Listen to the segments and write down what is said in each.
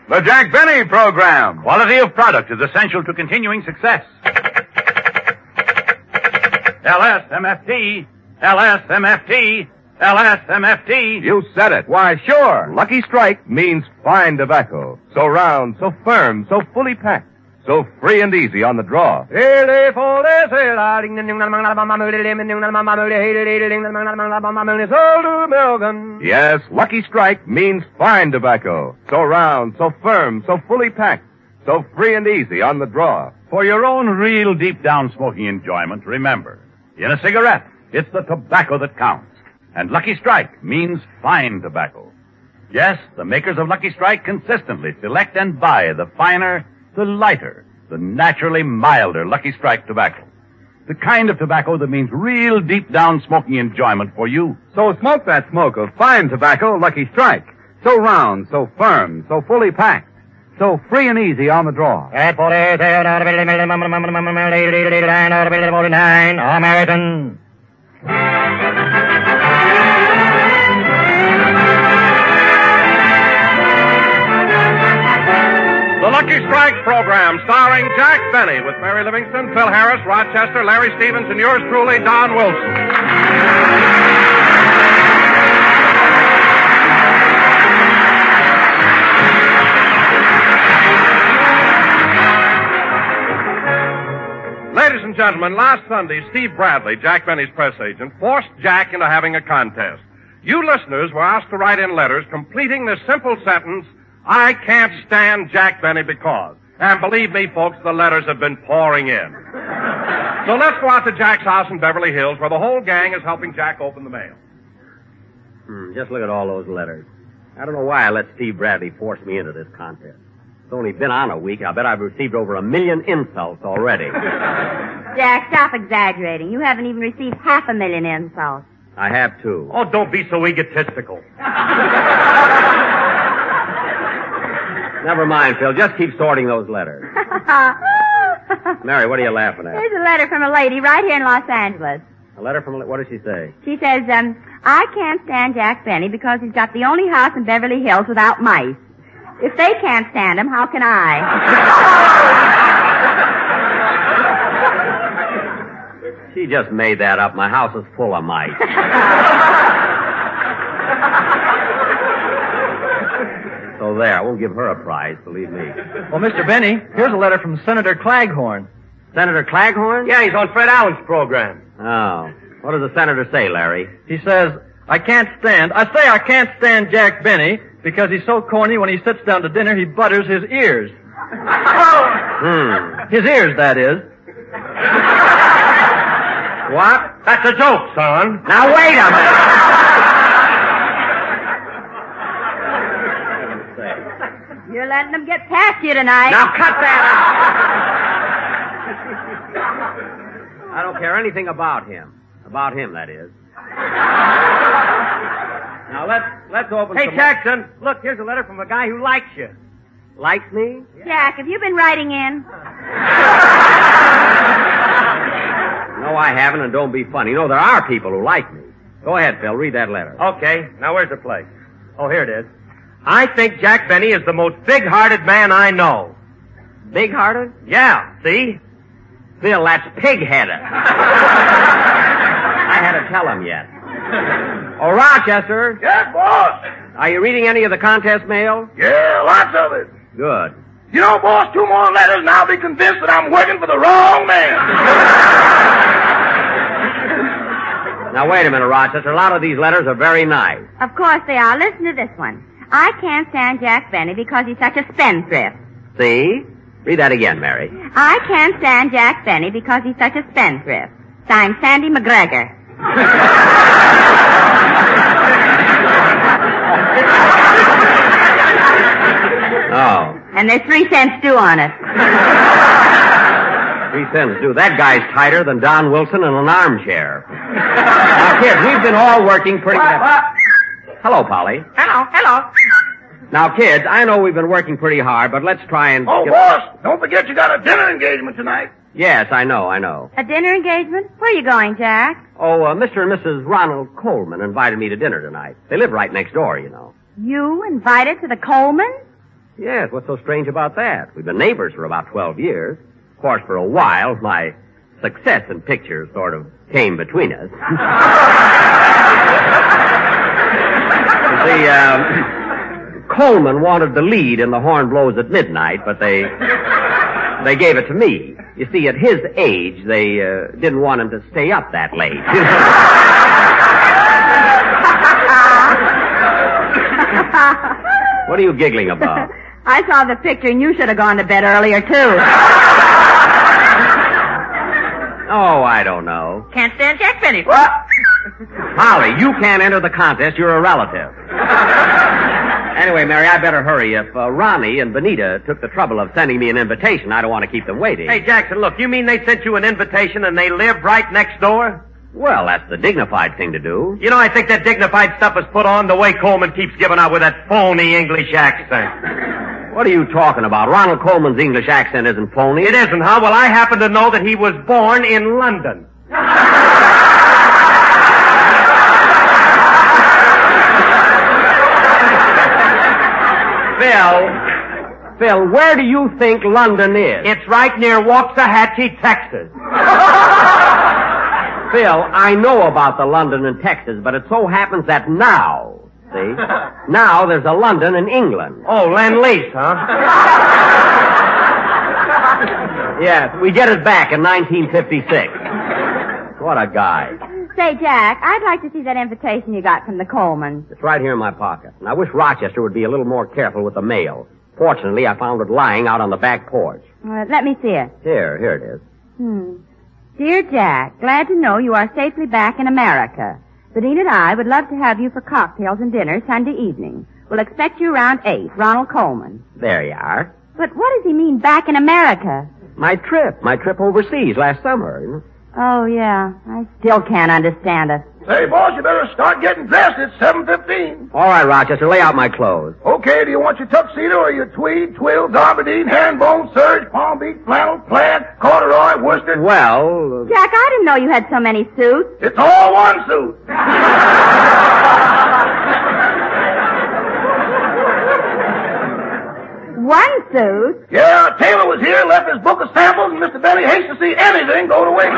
The Jack Benny Program. Quality of product is essential to continuing success. LSMFT, LSMFT, LSMFT. You said it. Why, sure. Lucky Strike means fine tobacco. So round, so firm, so fully packed. So free and easy on the draw. Yes, Lucky Strike means fine tobacco. So round, so firm, so fully packed. So free and easy on the draw. For your own real deep down smoking enjoyment, remember, in a cigarette, it's the tobacco that counts. And Lucky Strike means fine tobacco. Yes, the makers of Lucky Strike consistently select and buy the finer, the lighter, the naturally milder Lucky Strike tobacco. The kind of tobacco that means real deep down smoking enjoyment for you. So smoke that smoke of fine tobacco, Lucky Strike. So round, so firm, so fully packed. So free and easy on the draw. American. The Lucky Strike program, starring Jack Benny, with Mary Livingston, Phil Harris, Rochester, Larry Stevens, and yours truly, Don Wilson. Ladies and gentlemen, last Sunday, Steve Bradley, Jack Benny's press agent, forced Jack into having a contest. You listeners were asked to write in letters completing this simple sentence, I can't stand Jack Benny because. And believe me, folks, the letters have been pouring in. So let's go out to Jack's house in Beverly Hills, where the whole gang is helping Jack open the mail. Just look at all those letters. I don't know why I let Steve Bradley force me into this contest. It's only been on a week. I bet I've received over 1 million insults already. Jack, stop exaggerating. You haven't even received 500,000 insults. I have too. Oh, don't be so egotistical. Never mind, Phil. Just keep sorting those letters. Mary, what are you laughing at? Here's a letter from a lady right here in Los Angeles. A letter from... What does she say? She says, I can't stand Jack Benny because he's got the only house in Beverly Hills without mice. If they can't stand him, how can I? She just made that up. My house is full of mice. So there, I won't give her a prize, believe me. Well, Mr. Benny, here's a letter from Senator Claghorn. Senator Claghorn? Yeah, he's on Fred Allen's program. Oh. What does the senator say, Larry? He says, I can't stand Jack Benny because he's so corny when he sits down to dinner he butters his ears. His ears, that is. What? That's a joke, son. Now, wait a minute. You're letting them get past you tonight. Now, cut that out. I don't care anything about him. About him, that is. Now, let's open Hey, some... Jackson, look, here's a letter from a guy who likes you. Likes me? Jack, have you been writing in? No, I haven't, and don't be funny. You know, there are people who like me. Go ahead, Phil. Read that letter. Okay, now where's the place? Oh, here it is. I think Jack Benny is the most big-hearted man I know. Big-hearted? Yeah, see? Phil, that's pig-headed. I had to tell him yet. Oh, Rochester. Yes, boss. Are you reading any of the contest mail? Yeah, lots of it. Good. You know, boss, 2 more letters and I'll be convinced that I'm working for the wrong man. Now, wait a minute, Rochester. A lot of these letters are very nice. Of course they are. Listen to this one. I can't stand Jack Benny because he's such a spendthrift. See? Read that again, Mary. I can't stand Jack Benny because he's such a spendthrift. Signed, Sandy McGregor. Oh. And there's 3 cents due on it. 3 cents due. That guy's tighter than Don Wilson in an armchair. Now, kids, we've been all working pretty... Hello, Polly. Hello. Now, kids, I know we've been working pretty hard, but let's try and... Oh, boss, don't forget you got a dinner engagement tonight. Yes, I know. A dinner engagement? Where are you going, Jack? Oh, Mr. and Mrs. Ronald Coleman invited me to dinner tonight. They live right next door, you know. You invited to the Colemans? Yes, what's so strange about that? We've been neighbors for about 12 years. Of course, for a while, my success in pictures sort of came between us. You see, Coleman wanted the lead in The Horn Blows at Midnight, but they gave it to me. You see, at his age, they didn't want him to stay up that late. What are you giggling about? I saw the picture and you should have gone to bed earlier, too. Oh, I don't know. Can't stand Jack Benny. What? Holly, you can't enter the contest. You're a relative. Anyway, Mary, I better hurry. If Ronnie and Benita took the trouble of sending me an invitation, I don't want to keep them waiting. Hey, Jackson, look, you mean they sent you an invitation and they live right next door? Well, that's the dignified thing to do. You know, I think that dignified stuff is put on the way Coleman keeps giving out with that phony English accent. What are you talking about? Ronald Coleman's English accent isn't phony. It isn't, huh? Well, I happen to know that he was born in London. Phil, where do you think London is? It's right near Waxahachie, Texas. Phil, I know about the London in Texas, but it so happens that now, see, now there's a London in England. Oh, Lend-Lease, huh? Yes, we get it back in 1956. What a guy. Say, Jack, I'd like to see that invitation you got from the Colemans. It's right here in my pocket. And I wish Rochester would be a little more careful with the mail. Fortunately, I found it lying out on the back porch. Let me see it. Here it is. Dear Jack, glad to know you are safely back in America. Benita and I would love to have you for cocktails and dinner Sunday evening. We'll expect you around 8. Ronald Coleman. There you are. But what does he mean, back in America? My trip overseas last summer. You know? Oh, yeah. I still can't understand it. Say, boss, you better start getting dressed. It's 7:15. All right, Rochester, lay out my clothes. Okay, do you want your tuxedo or your tweed, twill, gabardine, herringbone, serge, palm beach, flannel, plaid, corduroy, worsted? Well... Jack, I didn't know you had so many suits. It's all one suit. One suit? Yeah, Taylor was here, left his book of samples, and Mr. Benny hates to see anything go to waste.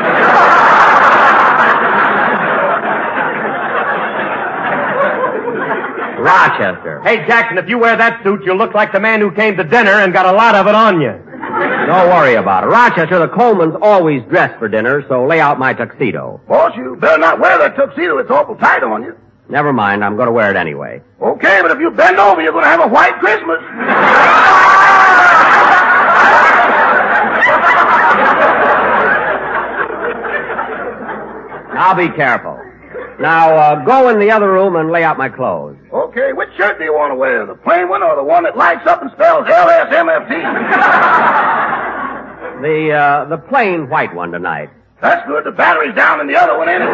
Rochester. Hey, Jackson, if you wear that suit, you'll look like the man who came to dinner and got a lot of it on you. Don't worry about it. Rochester, the Colemans always dress for dinner, so lay out my tuxedo. Boss, you better not wear that tuxedo. It's awful tight on you. Never mind, I'm going to wear it anyway. Okay, but if you bend over, you're going to have a white Christmas. Now be careful. Now, go in the other room and lay out my clothes. Okay, which shirt do you want to wear? The plain one or the one that lights up and spells LSMFT? The plain white one tonight. That's good. The battery's down in the other one anyway.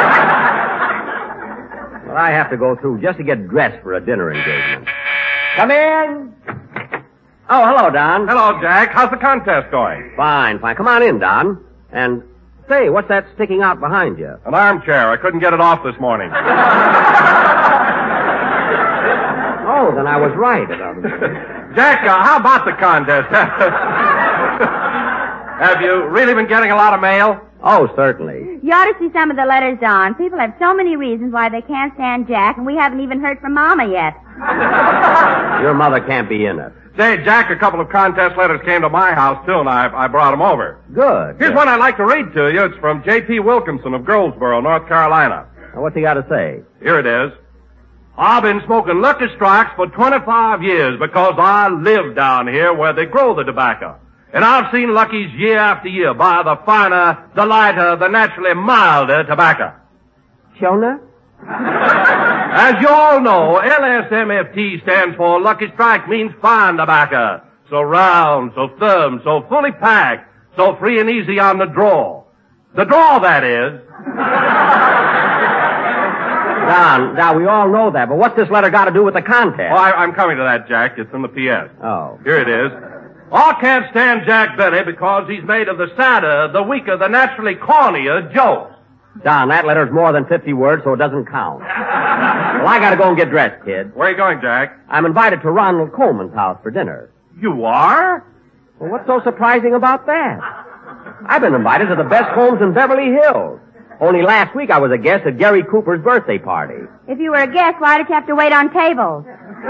Well, I have to go through just to get dressed for a dinner engagement. Come in. Oh, hello, Don. Hello, Jack. How's the contest going? Fine. Come on in, Don. And, say, what's that sticking out behind you? An armchair. I couldn't get it off this morning. Oh, then I was right. Jack, how about the contest? Have you really been getting a lot of mail? Oh, certainly. You ought to see some of the letters, Don. People have so many reasons why they can't stand Jack, and we haven't even heard from Mama yet. Your mother can't be in it. Say, Jack, a couple of contest letters came to my house, too, and I brought them over. Good. Here's one I'd like to read to you. It's from J.P. Wilkinson of Goldsboro, North Carolina. Now, what's he got to say? Here it is. I've been smoking Lucky Strikes for 25 years because I live down here where they grow the tobacco. And I've seen Lucky's year after year buy the finer, the lighter, the naturally milder tobacco. Shona? As you all know, LSMFT stands for Lucky Strike, means fine tobacco. So round, so firm, so fully packed, so free and easy on the draw. The draw, that is. Don, we all know that, but what's this letter got to do with the contest? Oh, I'm coming to that, Jack. It's in the P.S. Oh. Here it is. I can't stand Jack Benny because he's made of the sadder, the weaker, the naturally cornier jokes. Don, that letter's more than 50 words, so it doesn't count. Well, I gotta go and get dressed, kid. Where are you going, Jack? I'm invited to Ronald Coleman's house for dinner. You are? Well, what's so surprising about that? I've been invited to the best homes in Beverly Hills. Only last week I was a guest at Gary Cooper's birthday party. If you were a guest, why did you have to wait on tables?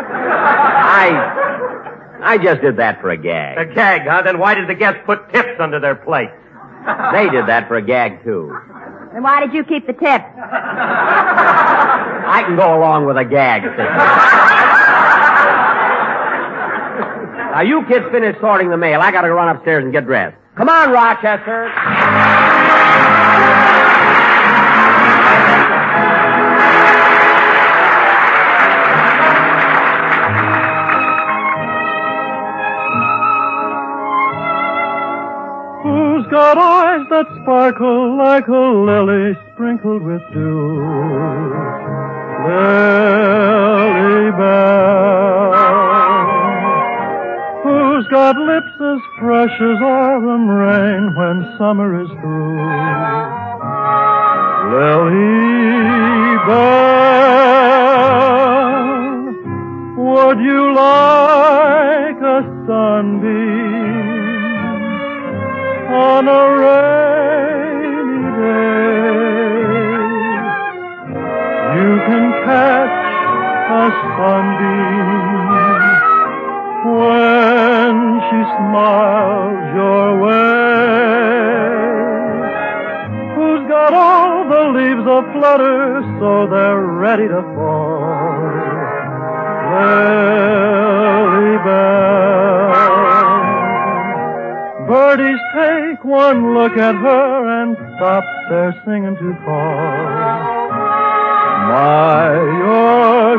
I just did that for a gag. A gag, huh? Then why did the guests put tips under their plates? They did that for a gag, too. Then why did you keep the tip? I can go along with a gag, sister. Now, you kids finish sorting the mail. I gotta run upstairs and get dressed. Come on, Rochester. Who's got eyes that sparkle like a lily sprinkled with dew? Lily Bell. Who's got lips as fresh as autumn rain when summer is through? Lily Bell. Would you like a sunbeam on a rainy day? You can catch a sunbeam when she smiles your way. Who's got all the leaves aflutter so they're ready to fall? Lily Bell. Birdies take one look at her and stop their singing to call. My, you're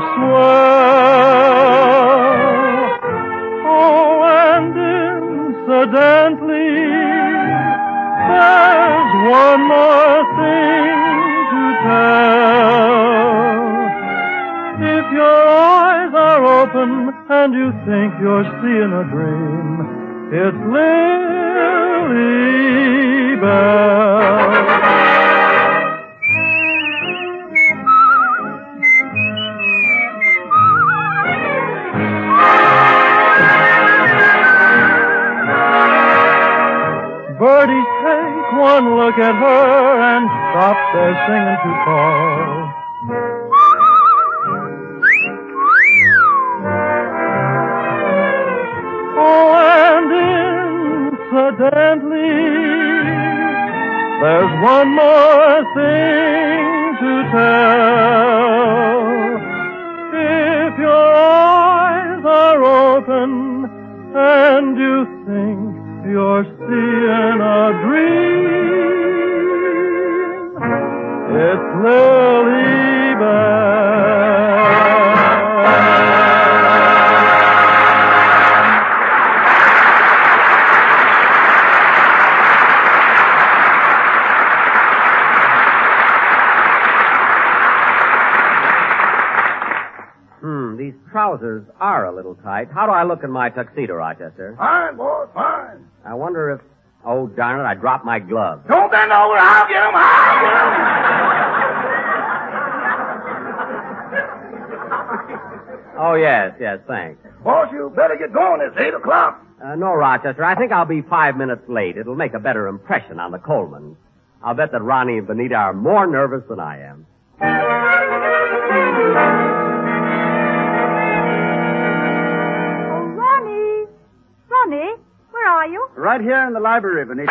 swell. Oh, and incidentally, there's one more thing to tell. If your eyes are open and you think you're seeing a dream, it's Lily Bell. Birdies take one look at her and stop their singing to call. Oh, and incidentally, there's one more thing to tell. If your eyes are open and you think you're seeing a dream, it's Lily Bell. These trousers are a little tight. How do I look in my tuxedo, Rochester? Fine, boy, fine. I wonder if... Oh, darn it, I dropped my gloves. Don't bend over. I'll get 'em. I'll get 'em. Oh, yes, thanks. Boss, you better get going. It's 8 o'clock. No, Rochester, I think I'll be 5 minutes late. It'll make a better impression on the Colemans. I'll bet that Ronnie and Benita are more nervous than I am. Ronnie, where are you? Right here in the library, Benita.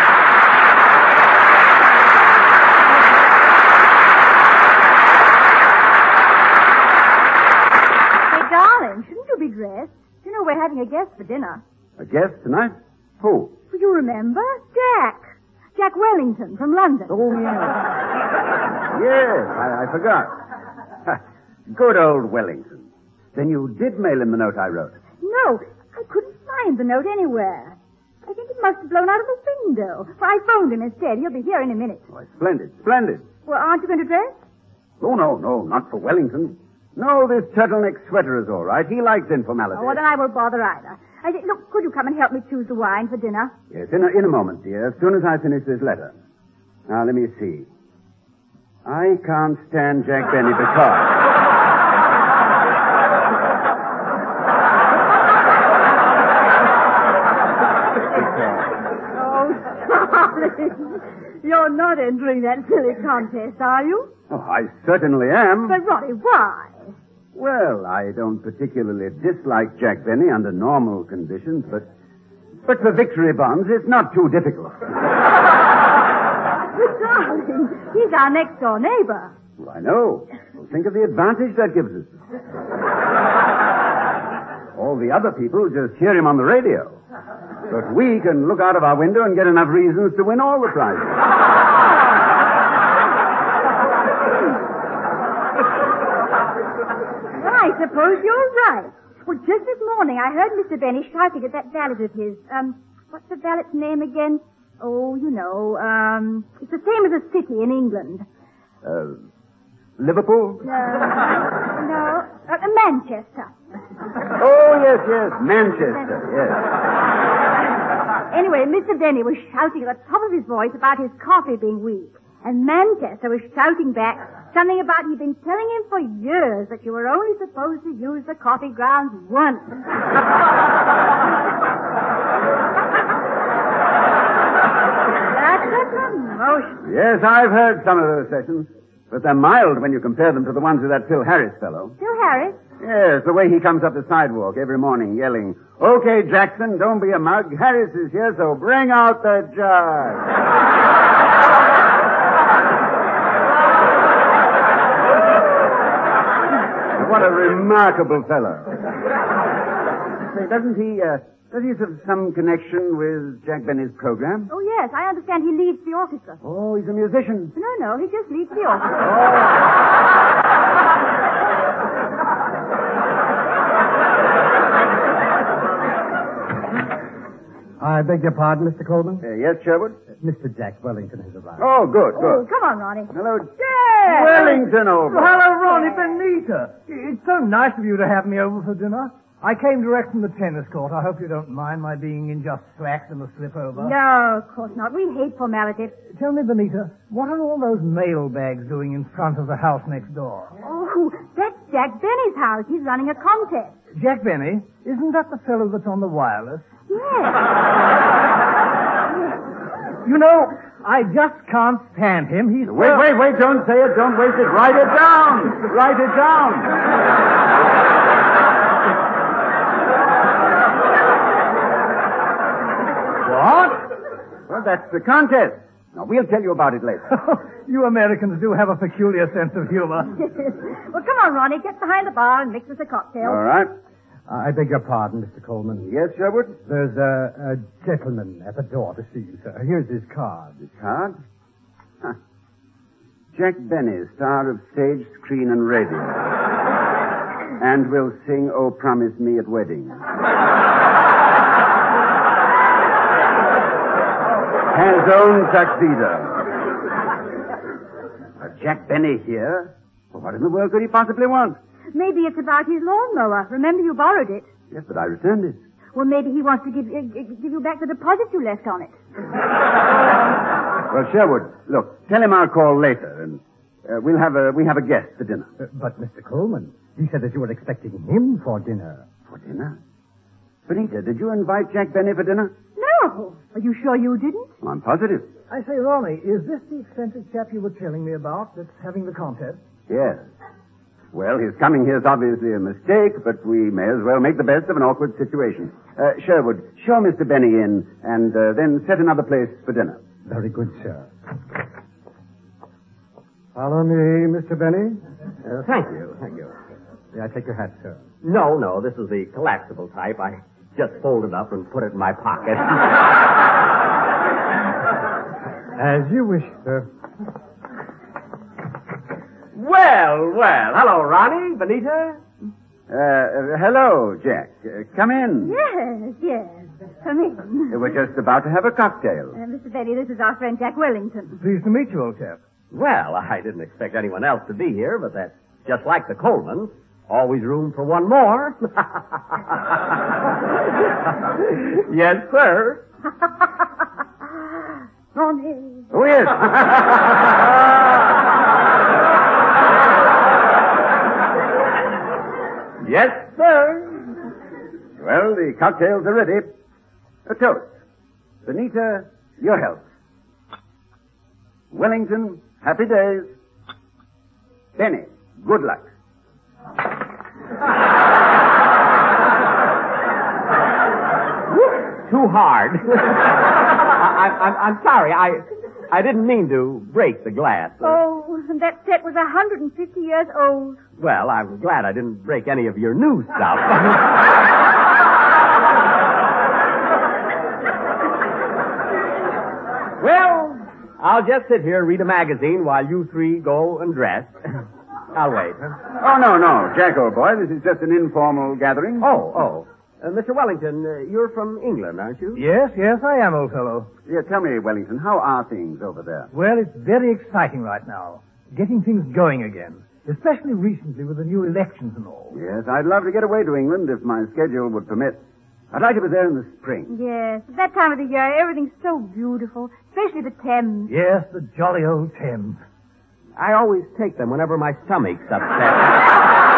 Hey, darling, shouldn't you be dressed? You know we're having a guest for dinner. A guest tonight? Who? Will you remember? Jack Wellington from London. Oh, yes. Yes, I forgot. Good old Wellington. Then you did mail him the note I wrote. No, I couldn't find the note anywhere. I think it must have blown out of the window. Well, I phoned him instead. He'll be here in a minute. Oh, splendid, splendid. Well, aren't you going to dress? Oh, no, not for Wellington. No, this turtleneck sweater is all right. He likes informality. Oh, well, then I won't bother either. Look, could you come and help me choose the wine for dinner? Yes, in a moment, dear, as soon as I finish this letter. Now, let me see. I can't stand Jack Benny because... You're not entering that silly contest, are you? Oh, I certainly am. But, Ronnie, why? Well, I don't particularly dislike Jack Benny under normal conditions, but for victory bonds, it's not too difficult. But, darling, he's our next-door neighbor. Well, I know. Well, think of the advantage that gives us. All the other people just hear him on the radio. But we can look out of our window and get enough reasons to win all the prizes. Well, I suppose you're right. Well, just this morning I heard Mr. Benny shouting at that valet of his. What's the valet's name again? Oh, you know, it's the same as a city in England. Liverpool? No, Manchester. Oh, yes, Manchester, yes. Anyway, Mr. Benny was shouting at the top of his voice about his coffee being weak. And Manchester was shouting back something about he'd been telling him for years that you were only supposed to use the coffee grounds once. That's a promotion. Yes, I've heard some of those sessions. But they're mild when you compare them to the ones of that Phil Harris fellow. Phil Harris? Yes, the way he comes up the sidewalk every morning yelling, "Okay, Jackson, don't be a mug. Harris is here, so bring out the jug." What a remarkable fellow. Say, does he have some connection with Jack Benny's program? Oh, yes, I understand he leads the orchestra. Oh, he's a musician. No, he just leads the orchestra. I beg your pardon, Mr. Coleman? Yes, Sherwood? Mr. Jack Wellington has arrived. Oh, good. Oh, come on, Ronnie. Hello, Jack! Wellington, old boy. Hello, Ronnie Benita. It's so nice of you to have me over for dinner. I came direct from the tennis court. I hope you don't mind my being in just slacks and a slip over. No, of course not. We hate formality. Tell me, Benita, what are all those mail bags doing in front of the house next door? Oh, that's Jack Benny's house. He's running a contest. Jack Benny? Isn't that the fellow that's on the wireless? Yes. You know, I just can't stand him. He's... Wait, don't say it. Don't waste it. Write it down. Write it down. What? Well, that's the contest. Now, we'll tell you about it later. You Americans do have a peculiar sense of humor. Well, come on, Ronnie. Get behind the bar and mix us a cocktail. All right. I beg your pardon, Mr. Coleman. Yes, Sherwood? There's a gentleman at the door to see you, sir. Here's his card. His card? Huh. Jack Benny, star of stage, screen, and radio. And will sing Oh Promise Me at Wedding. Has own tuxedo. Jack Benny here? Well, what in the world could he possibly want? Maybe it's about his lawnmower. Remember you borrowed it. Yes, but I returned it. Well, maybe he wants to give you back the deposit you left on it. Well, Sherwood, look, tell him I'll call later, and we have a guest for dinner. But, Mr. Coleman, you said that you were expecting him for dinner. For dinner? Benita, did you invite Jack Benny for dinner? No. Are you sure you didn't? Well, I'm positive. I say, Ronnie, is this the eccentric chap you were telling me about that's having the contest? Yes. Well, his coming here is obviously a mistake, but we may as well make the best of an awkward situation. Sherwood, show Mr. Benny in, and then set another place for dinner. Very good, sir. Follow me, Mr. Benny. Thank you. May I take your hat, sir? No, this is the collapsible type. I just fold it up and put it in my pocket. As you wish, sir. Well. Hello, Ronnie, Benita. Hello, Jack. Come in. Yes. Come in. We're just about to have a cocktail. Mr. Benny, this is our friend Jack Wellington. Pleased to meet you, old chap. Well, I didn't expect anyone else to be here, but that's just like the Colemans. Always room for one more. Yes, sir. Ronnie. Oh, yes. Yes, sir. Well, the cocktails are ready. A toast. Benita, your health. Wellington, happy days. Benny, good luck. Too hard. I'm sorry. I didn't mean to break the glass. Oh, and that set was 150 years old. Well, I'm glad I didn't break any of your new stuff. Well, I'll just sit here and read a magazine while you three go and dress. I'll wait. Oh, no. Jack, old boy, this is just an informal gathering. Oh. Mr. Wellington, you're from England, aren't you? Yes, I am, old fellow. Yeah, tell me, Wellington, how are things over there? Well, it's very exciting right now. Getting things going again. Especially recently with the new elections and all. Yes, I'd love to get away to England if my schedule would permit. I'd like to be there in the spring. Yes, at that time of the year, everything's so beautiful, especially the Thames. Yes, the jolly old Thames. I always take them whenever my stomach's upset.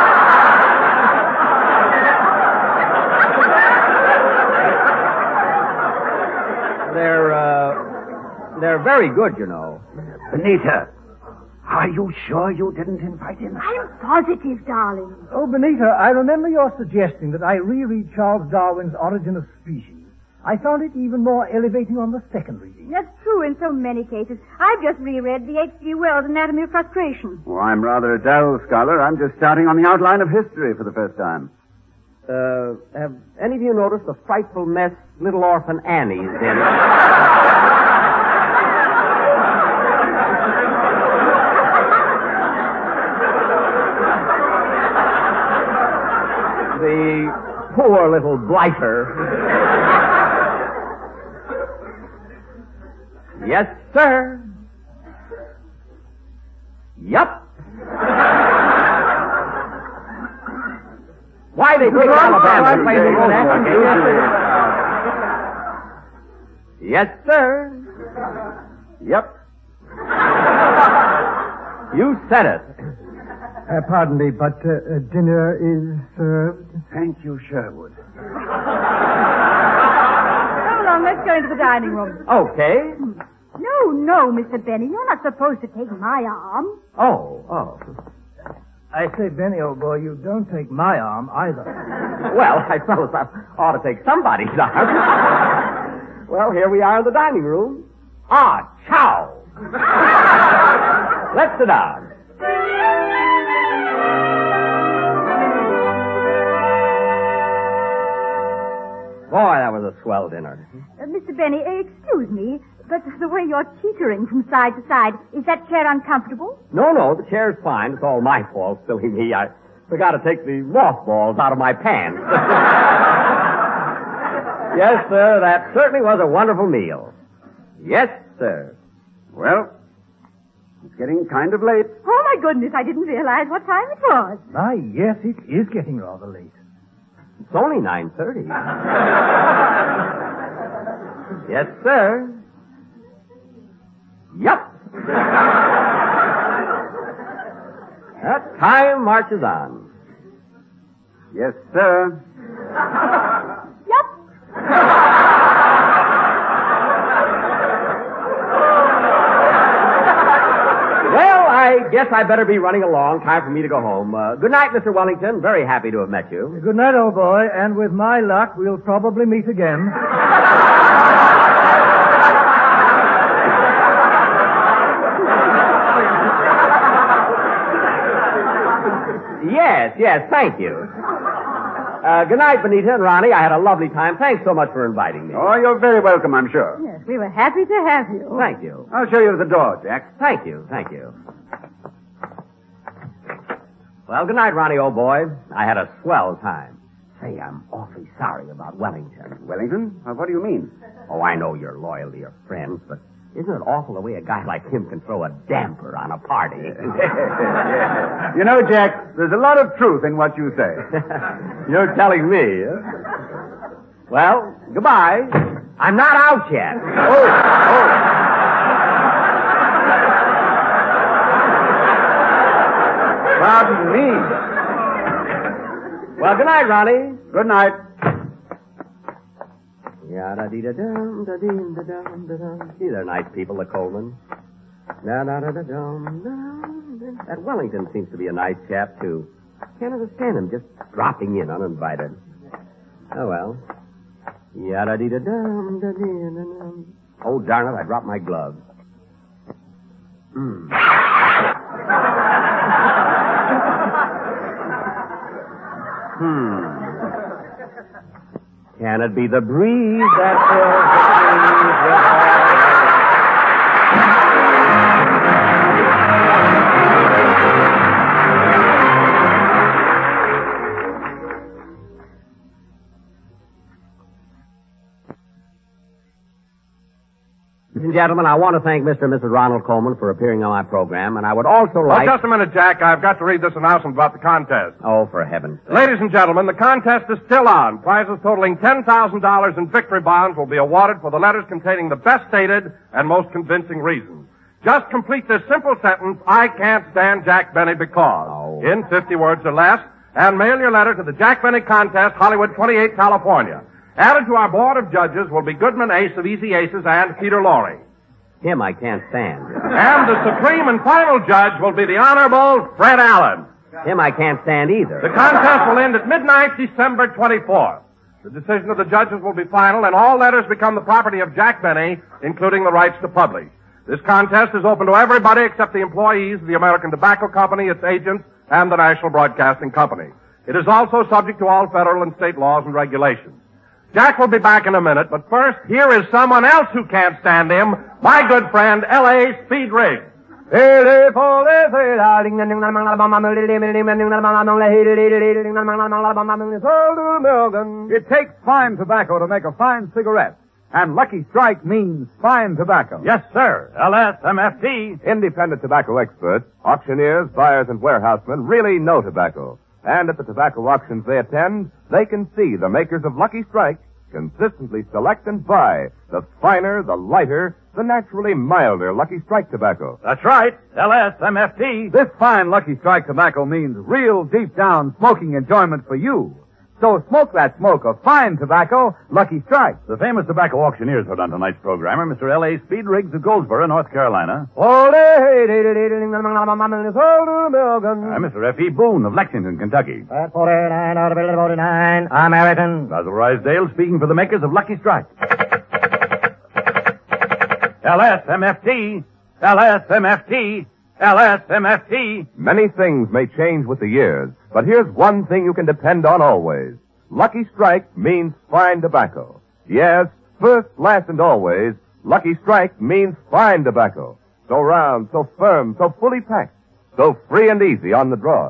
They're very good, you know. Benita, are you sure you didn't invite him? I'm positive, darling. Oh, Benita, I remember your suggesting that I reread Charles Darwin's Origin of Species. I found it even more elevating on the second reading. That's true in so many cases. I've just reread the H.G. Wells Anatomy of Frustration. Oh, I'm rather a dull scholar. I'm just starting on the outline of history for the first time. Have any of you noticed the frightful mess little orphan Annie's in? The poor little blighter. Yes, sir. Yup. Why they bring Alabama? Yes, sir. Yep. You said it. Pardon me, but dinner is served. Thank you, Sherwood. Come along, let's go into the dining room. Okay. No, Mr. Benny, you're not supposed to take my arm. Oh. I say, Benny, old boy, you don't take my arm either. Well, I suppose I ought to take somebody's arm. Well, here we are in the dining room. Chow. Let's sit down. Boy, that was a swell dinner. Mr. Benny, excuse me, but the way you're teetering from side to side, is that chair uncomfortable? No, the chair's fine. It's all my fault, silly me. I forgot to take the mothballs out of my pants. Yes, sir, that certainly was a wonderful meal. Yes, sir. Well, it's getting kind of late. Oh, my goodness, I didn't realize what time it was. Yes, it is getting rather late. It's only 9:30. Yes, sir. Yup. That time marches on. Yes, sir. Yup. Well, I guess I better be running along. Time for me to go home. Good night, Mr. Wellington. Very happy to have met you. Good night, old boy, and with my luck, we'll probably meet again. Yes, thank you. Good night, Benita and Ronnie. I had a lovely time. Thanks so much for inviting me. Oh, you're very welcome, I'm sure. Yes, we were happy to have you. Thank you. I'll show you to the door, Jack. Thank you. Well, good night, Ronnie, old boy. I had a swell time. Say, I'm awfully sorry about Wellington. Wellington? What do you mean? Oh, I know you're loyal to your friends, but isn't it awful the way a guy like him can throw a damper on a party? You know, Jack, there's a lot of truth in what you say. You're telling me. Huh? Well, goodbye. I'm not out yet. Pardon me. Well, good night, Ronnie. Good night. Yada-dee-da-dum, da-dee-da-dum, da-dum. Gee, they're nice people, the Coleman. That Wellington seems to be a nice chap, too. Can't understand him just dropping in uninvited. Oh, well. Yada-dee-da-dum-da-dee-da-dum. Oh, darn it, I dropped my gloves. Can it be the breeze that fills the trees with Ladies and gentlemen, I want to thank Mr. and Mrs. Ronald Coleman for appearing on my program, and I would also like... Oh, just a minute, Jack. I've got to read this announcement about the contest. Oh, for heaven's sake. Ladies and gentlemen, the contest is still on. Prizes totaling $10,000 in victory bonds will be awarded for the letters containing the best stated and most convincing reasons. Just complete this simple sentence, I can't stand Jack Benny because, in 50 words or less, and mail your letter to the Jack Benny Contest, Hollywood 28, California. Added to our board of judges will be Goodman Ace of Easy Aces and Peter Lorre. Him I can't stand. And the supreme and final judge will be the Honorable Fred Allen. Him I can't stand either. The contest will end at midnight, December 24th. The decision of the judges will be final, and all letters become the property of Jack Benny, including the rights to publish. This contest is open to everybody except the employees of the American Tobacco Company, its agents, and the National Broadcasting Company. It is also subject to all federal and state laws and regulations. Jack will be back in a minute, but first, here is someone else who can't stand him, my good friend, L.A. Speed Riggs. It takes fine tobacco to make a fine cigarette, and Lucky Strike means fine tobacco. Yes, sir. LSMFT. Independent tobacco experts, auctioneers, buyers, and warehousemen really know tobacco. And at the tobacco auctions they attend, they can see the makers of Lucky Strike consistently select and buy the finer, the lighter, the naturally milder Lucky Strike tobacco. That's right. LSMFT. This fine Lucky Strike tobacco means real deep down smoking enjoyment for you. So smoke that smoke of fine tobacco, Lucky Strike. The famous tobacco auctioneers heard on tonight's program are Mr. L.A. Speed Riggs of Goldsboro, North Carolina. Mr. F.E. Boone of Lexington, Kentucky. 49 out of 49, American. Basil Risedale speaking for the makers of Lucky Strike. LSMFT. LSMFT. LSMFT. Many things may change with the years, but here's one thing you can depend on always. Lucky Strike means fine tobacco. Yes, first, last, and always, Lucky Strike means fine tobacco. So round, so firm, so fully packed, so free and easy on the draw.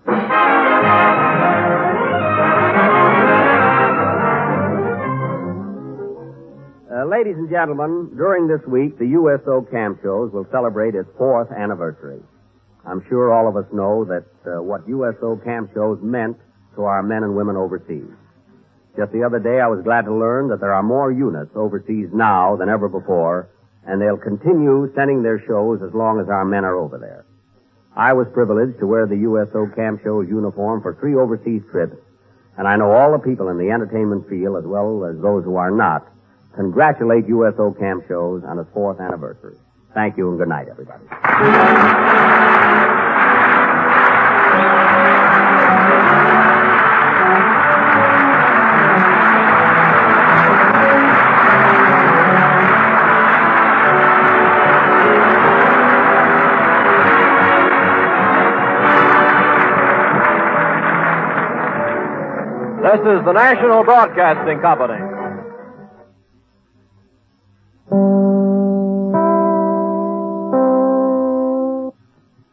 Ladies and gentlemen, during this week, the USO Camp Shows will celebrate its 4th anniversary. I'm sure all of us know that what USO Camp Shows meant to our men and women overseas. Just the other day, I was glad to learn that there are more units overseas now than ever before, and they'll continue sending their shows as long as our men are over there. I was privileged to wear the USO Camp Shows uniform for 3 overseas trips, and I know all the people in the entertainment field, as well as those who are not, congratulate USO Camp Shows on its 4th anniversary. Thank you and good night, everybody. This is the National Broadcasting Company.